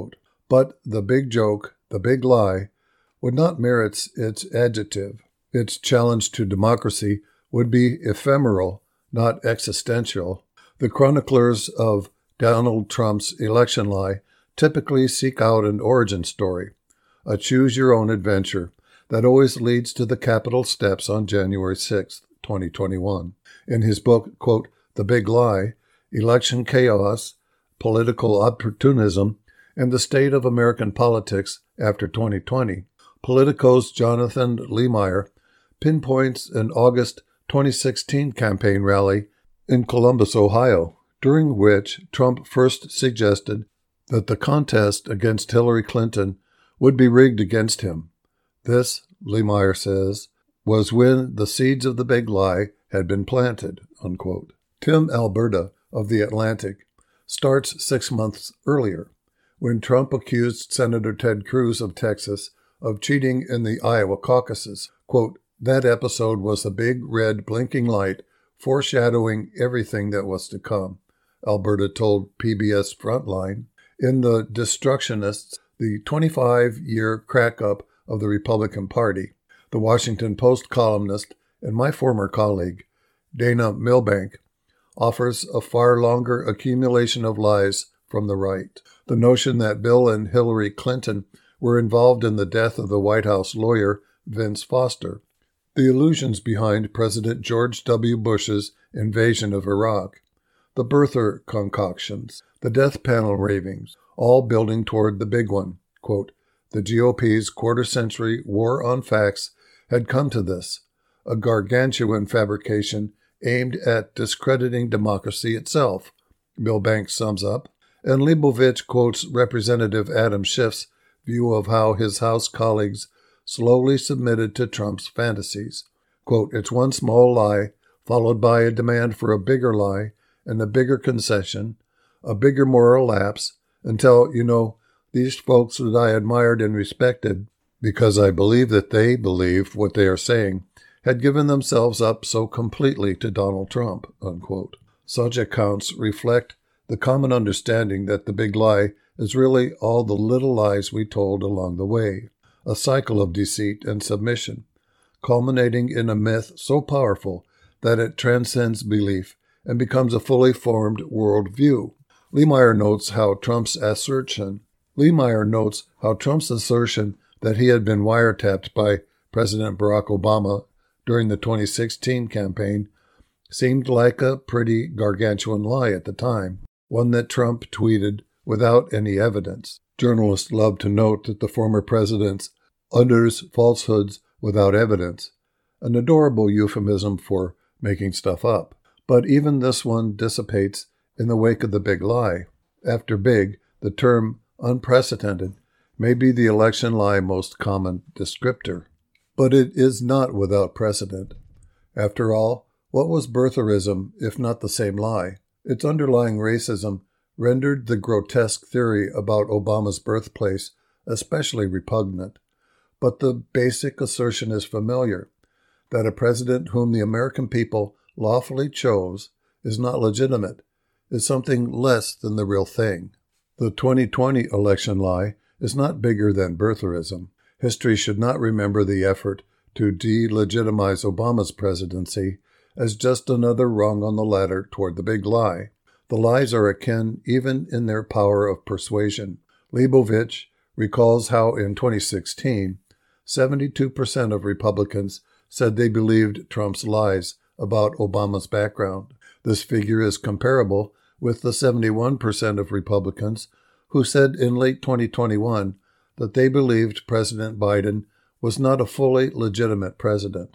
But the big joke, the big lie, would not merit its adjective. Its challenge to democracy would be ephemeral, not existential. The chroniclers of Donald Trump's election lie typically seek out an origin story, a choose-your-own adventure that always leads to the Capitol steps on January sixth, twenty twenty-one. In his book, quote, The Big Lie, Election Chaos, Political Opportunism, and the State of American Politics After twenty twenty, Politico's Jonathan Lemire pinpoints an August twenty sixteen campaign rally in Columbus, Ohio, during which Trump first suggested that the contest against Hillary Clinton would be rigged against him. This, Lemire says, was when the seeds of the big lie had been planted, unquote. Tim Alberta of The Atlantic starts six months earlier, when Trump accused Senator Ted Cruz of Texas of cheating in the Iowa caucuses. Quote, that episode was a big red blinking light foreshadowing everything that was to come, Alberta told P B S Frontline. In The Destructionists, the twenty-five-year crack-up of the Republican Party, the Washington Post columnist and my former colleague, Dana Milbank, offers a far longer accumulation of lies from the right. The notion that Bill and Hillary Clinton were involved in the death of the White House lawyer Vince Foster, the illusions behind President George W. Bush's invasion of Iraq, the birther concoctions, the death panel ravings, all building toward the big one. Quote, the G O P's quarter-century war on facts had come to this, a gargantuan fabrication aimed at discrediting democracy itself, Milbank sums up, and Leibovich quotes Representative Adam Schiff's view of how his House colleagues slowly submitted to Trump's fantasies. Quote, it's one small lie, followed by a demand for a bigger lie and a bigger concession, a bigger moral lapse, until, you know, these folks that I admired and respected, because I believe that they believe what they are saying, had given themselves up so completely to Donald Trump, unquote. Such accounts reflect the common understanding that the big lie is really all the little lies we told along the way, a cycle of deceit and submission, culminating in a myth so powerful that it transcends belief and becomes a fully formed worldview. Lemire notes how Trump's assertion Lemire notes how Trump's assertion that he had been wiretapped by President Barack Obama during the twenty sixteen campaign seemed like a pretty gargantuan lie at the time, one that Trump tweeted without any evidence. Journalists love to note that the former president utters falsehoods without evidence, an adorable euphemism for making stuff up. But even this one dissipates in the wake of the big lie. After big, the term unprecedented may be the election lie most common descriptor. But it is not without precedent. After all, what was birtherism if not the same lie? Its underlying racism rendered the grotesque theory about Obama's birthplace especially repugnant. But the basic assertion is familiar, that a president whom the American people lawfully chose is not legitimate, is something less than the real thing. The twenty twenty election lie is not bigger than birtherism. History should not remember the effort to delegitimize Obama's presidency as just another rung on the ladder toward the big lie. The lies are akin even in their power of persuasion. Leibovich recalls how in twenty sixteen, seventy-two percent of Republicans said they believed Trump's lies about Obama's background. This figure is comparable with the seventy-one percent of Republicans who said in late twenty twenty-one that they believed President Biden was not a fully legitimate president.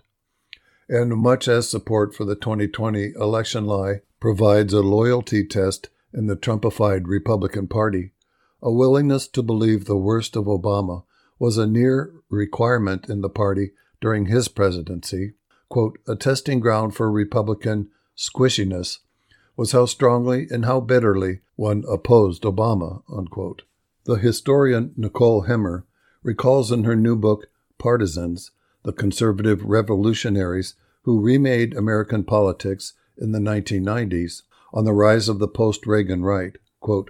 And much as support for the twenty twenty election lie provides a loyalty test in the Trumpified Republican Party, a willingness to believe the worst of Obama was a near requirement in the party during his presidency. Quote, a testing ground for Republican squishiness was how strongly and how bitterly one opposed Obama, unquote. The historian Nicole Hemmer recalls in her new book, Partisans, the conservative revolutionaries who remade American politics in the nineteen nineties, on the rise of the post-Reagan right, quote,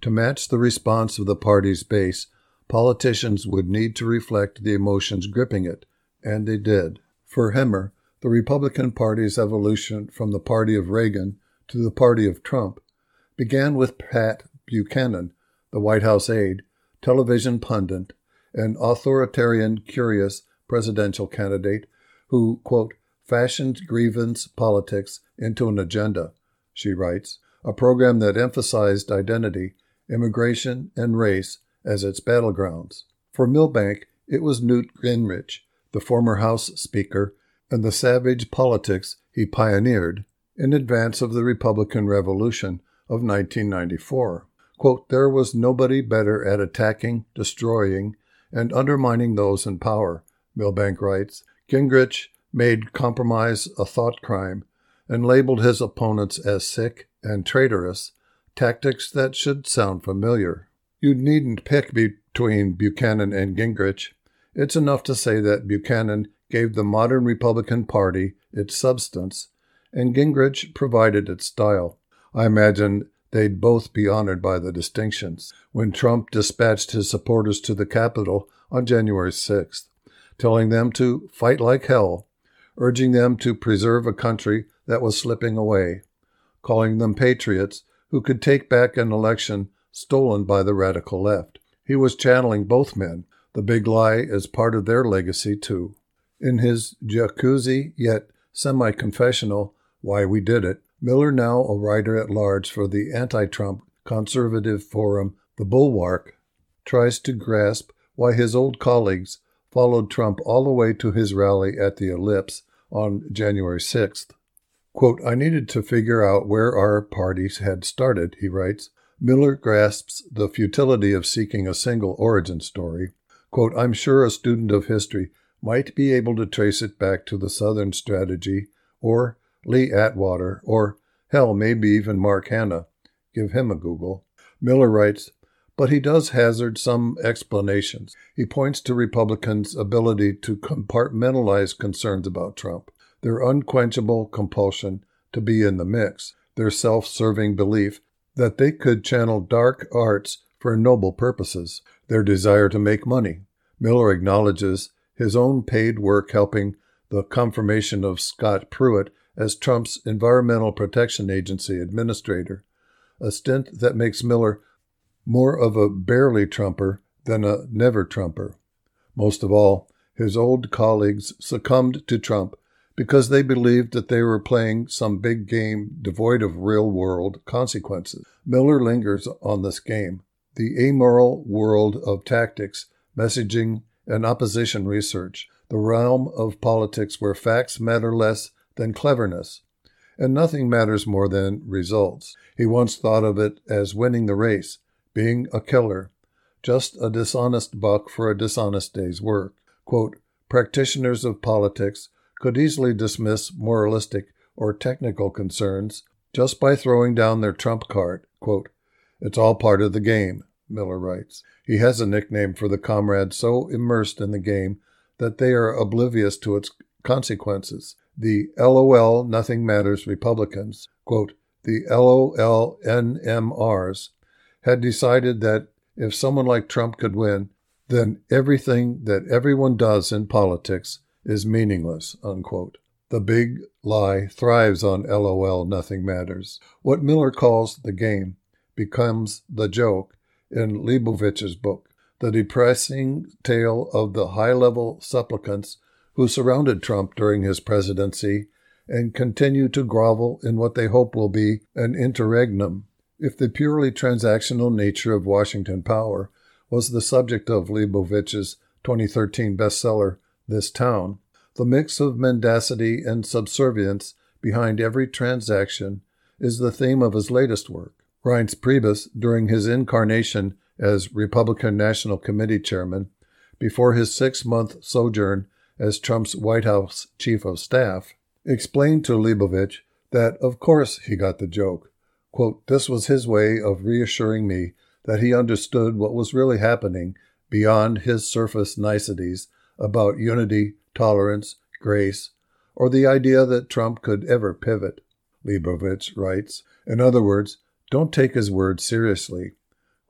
To match the response of the party's base, politicians would need to reflect the emotions gripping it, and they did. For Hemmer, the Republican Party's evolution from the party of Reagan to the party of Trump began with Pat Buchanan, the White House aide, television pundit, and authoritarian, curious presidential candidate who, quote, fashioned grievance politics into an agenda, she writes, a program that emphasized identity, immigration, and race as its battlegrounds. For Milbank, it was Newt Gingrich, the former House Speaker, and the savage politics he pioneered in advance of the Republican Revolution of nineteen ninety-four. Quote, there was nobody better at attacking, destroying, and undermining those in power, Milbank writes. Gingrich made compromise a thought crime and labeled his opponents as sick and traitorous, tactics that should sound familiar. You needn't pick between Buchanan and Gingrich. It's enough to say that Buchanan gave the modern Republican Party its substance, and Gingrich provided its style. I imagine they'd both be honored by the distinctions when Trump dispatched his supporters to the Capitol on January sixth, telling them to fight like hell, urging them to preserve a country that was slipping away, calling them patriots who could take back an election stolen by the radical left. He was channeling both men. The big lie is part of their legacy, too. In his jacuzzi yet semi-confessional Why We Did It, Miller, now a writer-at-large for the anti-Trump conservative forum The Bulwark, tries to grasp why his old colleagues followed Trump all the way to his rally at the Ellipse on January sixth. Quote, I needed to figure out where our parties had started, he writes. Miller grasps the futility of seeking a single origin story. Quote, I'm sure a student of history might be able to trace it back to the Southern strategy, or Lee Atwater, or, hell, maybe even Mark Hanna. Give him a Google. Miller writes, but he does hazard some explanations. He points to Republicans' ability to compartmentalize concerns about Trump, their unquenchable compulsion to be in the mix, their self-serving belief that they could channel dark arts for noble purposes, their desire to make money. Miller acknowledges his own paid work helping the confirmation of Scott Pruitt as Trump's Environmental Protection Agency administrator, a stint that makes Miller more of a barely Trumper than a never-Trumper. Most of all, his old colleagues succumbed to Trump because they believed that they were playing some big game devoid of real-world consequences. Miller lingers on this game, the amoral world of tactics, messaging, and opposition research, the realm of politics where facts matter less than cleverness, and nothing matters more than results. He once thought of it as winning the race, being a killer, just a dishonest buck for a dishonest day's work. Quote, practitioners of politics could easily dismiss moralistic or technical concerns just by throwing down their trump card. Quote, it's all part of the game, Miller writes. He has a nickname for the comrades so immersed in the game that they are oblivious to its consequences. The LOL Nothing Matters Republicans, quote, the LOL N M Rs, had decided that if someone like Trump could win, then everything that everyone does in politics is meaningless, unquote. The big lie thrives on LOL Nothing Matters. What Miller calls the game becomes the joke in Leibovich's book, the depressing tale of the high-level supplicants who surrounded Trump during his presidency and continue to grovel in what they hope will be an interregnum. If the purely transactional nature of Washington power was the subject of Leibovich's twenty thirteen bestseller, This Town, the mix of mendacity and subservience behind every transaction is the theme of his latest work. Reince Priebus, during his incarnation as Republican National Committee chairman, before his six-month sojourn as Trump's White House chief of staff, explained to Leibovich that, of course, he got the joke. Quote, this was his way of reassuring me that he understood what was really happening beyond his surface niceties about unity, tolerance, grace, or the idea that Trump could ever pivot, Leibovich writes. In other words, don't take his words seriously.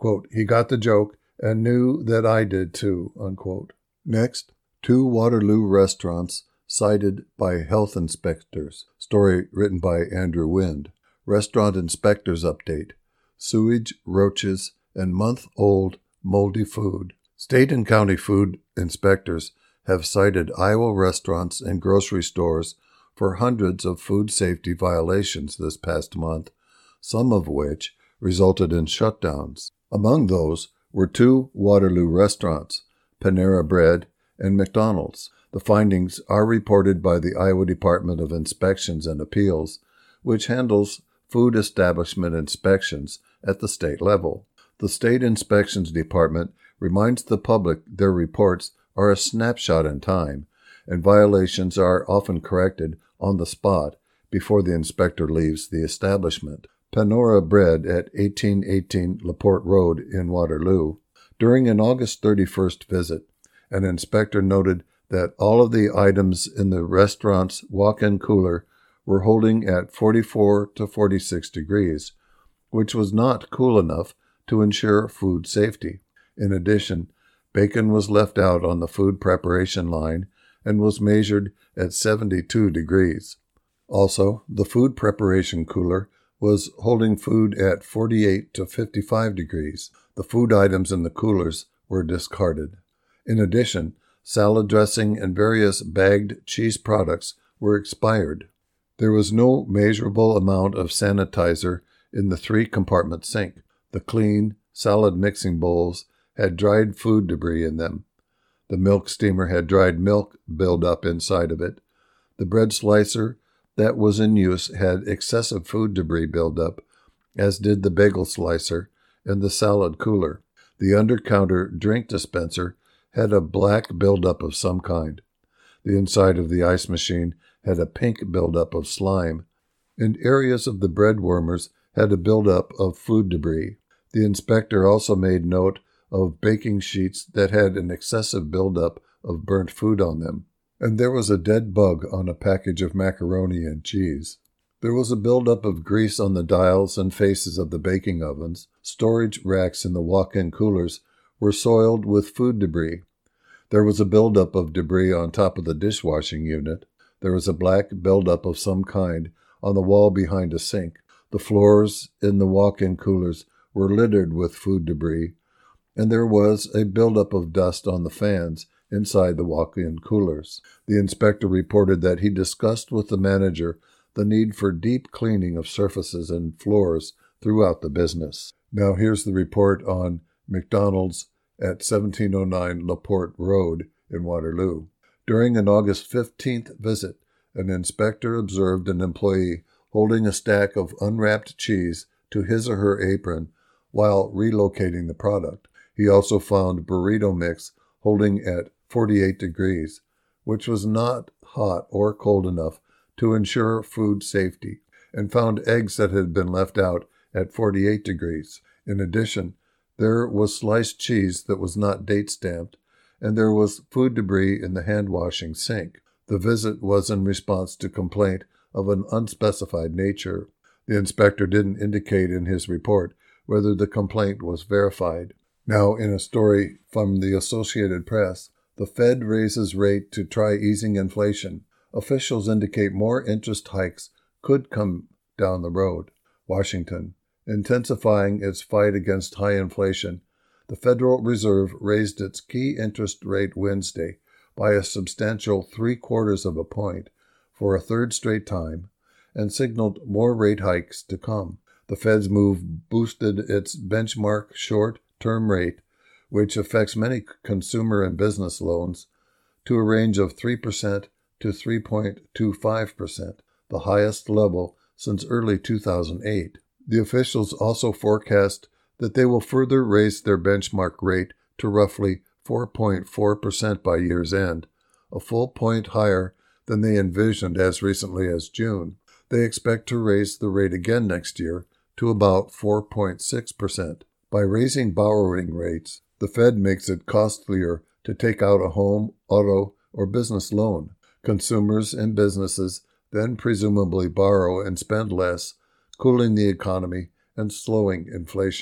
Quote, he got the joke and knew that I did too, unquote. Next, two Waterloo restaurants cited by health inspectors. Story written by Andrew Wind. Restaurant inspectors update. Sewage, roaches, and month-old moldy food. State and county food inspectors have cited Iowa restaurants and grocery stores for hundreds of food safety violations this past month, some of which resulted in shutdowns. Among those were two Waterloo restaurants, Panera Bread and McDonald's. The findings are reported by the Iowa Department of Inspections and Appeals, which handles food establishment inspections at the state level. The State Inspections Department reminds the public their reports are a snapshot in time, and violations are often corrected on the spot before the inspector leaves the establishment. Panera Bread at eighteen eighteen LaPorte Road in Waterloo. During an August thirty-first visit, an inspector noted that all of the items in the restaurant's walk-in cooler were holding at forty-four to forty-six degrees, which was not cool enough to ensure food safety. In addition, bacon was left out on the food preparation line and was measured at seventy-two degrees. Also, the food preparation cooler was holding food at forty-eight to fifty-five degrees. The food items in the coolers were discarded. In addition, salad dressing and various bagged cheese products were expired. There was no measurable amount of sanitizer in the three-compartment sink. The clean, salad mixing bowls had dried food debris in them. The milk steamer had dried milk buildup inside of it. The bread slicer that was in use had excessive food debris buildup, as did the bagel slicer and the salad cooler. The under-counter drink dispenser had a black buildup of some kind. The inside of the ice machine had a pink buildup of slime, and areas of the bread warmers had a buildup of food debris. The inspector also made note of baking sheets that had an excessive buildup of burnt food on them, and there was a dead bug on a package of macaroni and cheese. There was a buildup of grease on the dials and faces of the baking ovens. Storage racks in the walk-in coolers were soiled with food debris. There was a buildup of debris on top of the dishwashing unit. There was a black buildup of some kind on the wall behind a sink. The floors in the walk-in coolers were littered with food debris, and there was a buildup of dust on the fans inside the walk-in coolers. The inspector reported that he discussed with the manager the need for deep cleaning of surfaces and floors throughout the business. Now here's the report on McDonald's at seventeen oh nine LaPorte Road in Waterloo. During an August fifteenth visit, an inspector observed an employee holding a stack of unwrapped cheese to his or her apron while relocating the product. He also found burrito mix holding at forty-eight degrees, which was not hot or cold enough to ensure food safety, and found eggs that had been left out at forty-eight degrees. In addition, there was sliced cheese that was not date-stamped, and there was food debris in the hand-washing sink. The visit was in response to complaint of an unspecified nature. The inspector didn't indicate in his report whether the complaint was verified. Now, in a story from the Associated Press, the Fed raises rate to try easing inflation. Officials indicate more interest hikes could come down the road. Washington. Intensifying its fight against high inflation, the Federal Reserve raised its key interest rate Wednesday by a substantial three-quarters of a point for a third straight time and signaled more rate hikes to come. The Fed's move boosted its benchmark short-term rate, which affects many consumer and business loans, to a range of three percent to three point two five percent, the highest level since early two thousand eight. The officials also forecast that they will further raise their benchmark rate to roughly four point four percent by year's end, a full point higher than they envisioned as recently as June. They expect to raise the rate again next year to about four point six percent. By raising borrowing rates, the Fed makes it costlier to take out a home, auto, or business loan. Consumers and businesses then presumably borrow and spend less, cooling the economy and slowing inflation.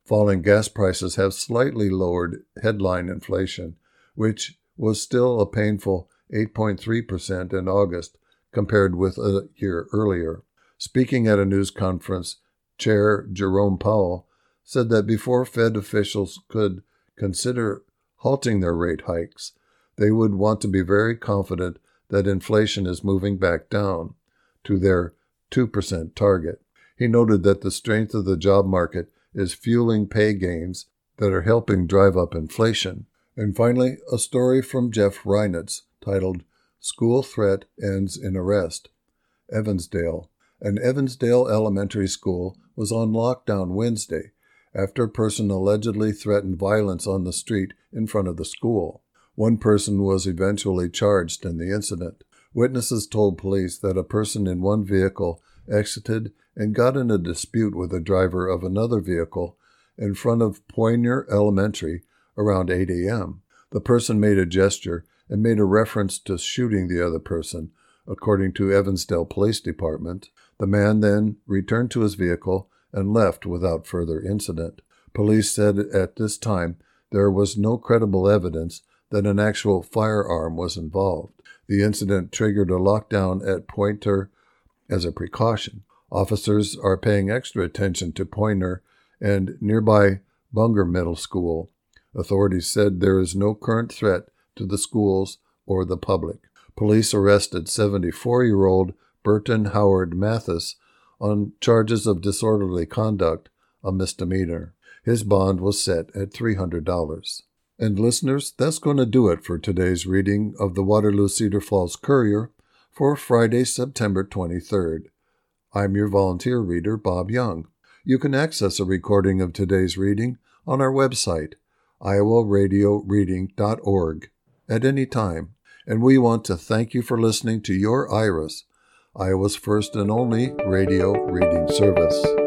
Falling gas prices have slightly lowered headline inflation, which was still a painful eight point three percent in August compared with a year earlier. Speaking at a news conference, Chair Jerome Powell said that before Fed officials could consider halting their rate hikes, they would want to be very confident that inflation is moving back down to their two percent target. He noted that the strength of the job market is fueling pay gains that are helping drive up inflation. And finally, a story from Jeff Reinitz titled, School Threat Ends in Arrest. Evansdale. An Evansdale elementary school was on lockdown Wednesday after a person allegedly threatened violence on the street in front of the school. One person was eventually charged in the incident. Witnesses told police that a person in one vehicle exited and got in a dispute with the driver of another vehicle in front of Poyner Elementary around eight a.m. The person made a gesture and made a reference to shooting the other person, according to Evansdale Police Department. The man then returned to his vehicle and left without further incident. Police said at this time there was no credible evidence that an actual firearm was involved. The incident triggered a lockdown at Poynter as a precaution. Officers are paying extra attention to Poynter and nearby Bunger Middle School. Authorities said there is no current threat to the schools or the public. Police arrested seventy-four-year-old Burton Howard Mathis on charges of disorderly conduct, a misdemeanor. His bond was set at three hundred dollars. And listeners, that's going to do it for today's reading of the Waterloo Cedar Falls Courier for Friday, September twenty-third. I'm your volunteer reader, Bob Young. You can access a recording of today's reading on our website, iowa radio reading dot org, at any time. And we want to thank you for listening to your IRIS, Iowa's first and only radio reading service.